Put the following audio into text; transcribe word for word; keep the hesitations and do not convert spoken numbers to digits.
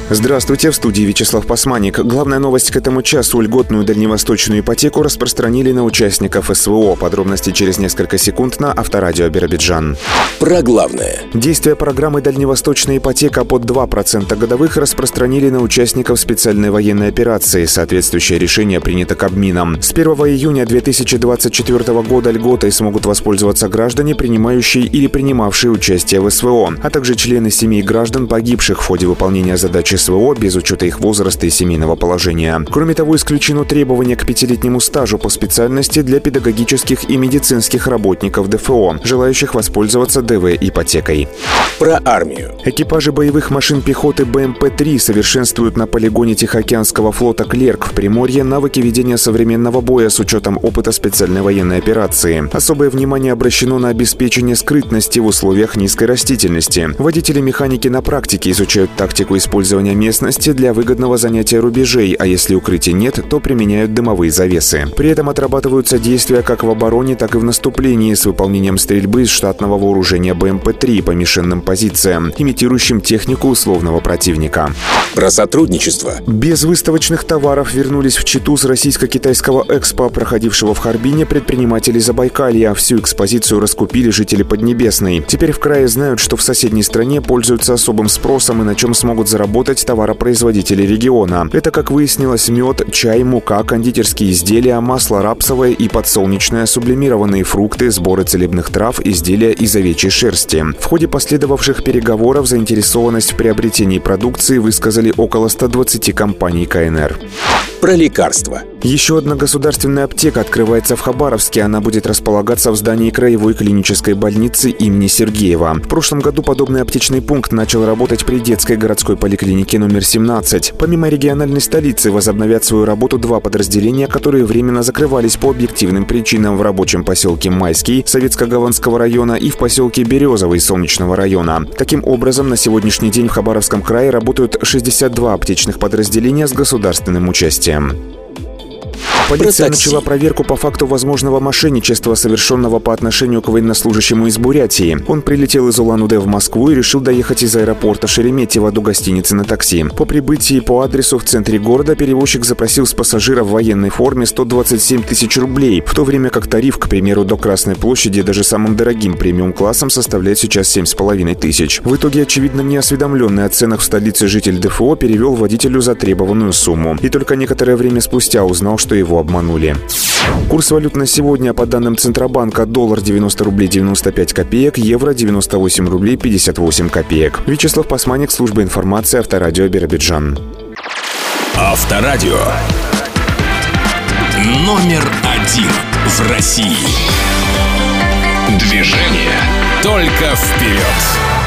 Здравствуйте, в студии Вячеслав Пасманик. Главная новость к этому часу. Льготную дальневосточную ипотеку распространили на участников СВО. Подробности через несколько секунд на Авторадио Биробиджан. Про главное. Действие программы «Дальневосточная ипотека» под два процента годовых распространили на участников специальной военной операции. Соответствующее решение принято Кабмином. С первого июня две тысячи двадцать четвёртого года льготой смогут воспользоваться граждане, принимающие или принимавшие участие в СВО, а также члены семей граждан, погибших в ходе выполнения задачи СВО без учета их возраста и семейного положения. Кроме того, исключено требование к пятилетнему стажу по специальности для педагогических и медицинских работников ДФО, желающих воспользоваться ДВ-ипотекой. Про армию. Экипажи боевых машин пехоты Бэ Эм Пэ три совершенствуют на полигоне Тихоокеанского флота «Клерк» в Приморье навыки ведения современного боя с учетом опыта специальной военной операции. Особое внимание обращено на обеспечение скрытности в условиях низкой растительности. Водители-механики на практике изучают тактику использования местности для выгодного занятия рубежей, а если укрытий нет, то применяют дымовые завесы. При этом отрабатываются действия как в обороне, так и в наступлении с выполнением стрельбы из штатного вооружения Бэ Эм Пэ три по мишенным позициям, имитирующим технику условного противника. Про сотрудничество. Без выставочных товаров вернулись в Читу с российско-китайского экспо, проходившего в Харбине предприниматели Забайкалья. Всю экспозицию раскупили жители Поднебесной. Теперь в крае знают, что в соседней стране пользуются особым спросом и на чем смогут заработать товаропроизводители региона. Это, как выяснилось, мед, чай, мука, кондитерские изделия, масло рапсовое и подсолнечное, сублимированные фрукты, сборы целебных трав, изделия из овечьей шерсти. В ходе последовавших переговоров заинтересованность в приобретении продукции высказали около ста двадцати компаний Ка Эн Эр. Про лекарства. Еще одна государственная аптека открывается в Хабаровске. Она будет располагаться в здании Краевой клинической больницы имени Сергеева. В прошлом году подобный аптечный пункт начал работать при детской городской поликлинике номер семнадцать. Помимо региональной столицы возобновят свою работу два подразделения, которые временно закрывались по объективным причинам в рабочем поселке Майский Советско-Гаванского района и в поселке Березовый Солнечного района. Таким образом, на сегодняшний день в Хабаровском крае работают шестьдесят два аптечных подразделения с государственным участием. Полиция начала проверку по факту возможного мошенничества, совершенного по отношению к военнослужащему из Бурятии. Он прилетел из Улан-Удэ в Москву и решил доехать из аэропорта Шереметьево до гостиницы на такси. По прибытии по адресу в центре города перевозчик запросил с пассажира в военной форме сто двадцать семь тысяч рублей, в то время как тариф, к примеру, до Красной площади даже самым дорогим премиум-классом составляет сейчас семь с половиной тысяч. В итоге, очевидно, неосведомленный о ценах в столице житель ДФО перевел водителю затребованную сумму. И только некоторое время спустя узнал, что его обманули. Курс валют на сегодня по данным Центробанка: доллар девяносто рублей девяносто пять копеек, евро девяносто восемь рублей пятьдесят восемь копеек. Вячеслав Пасманик, служба информации, Авторадио Биробиджан. Авторадио. Номер один в России. Движение только вперед.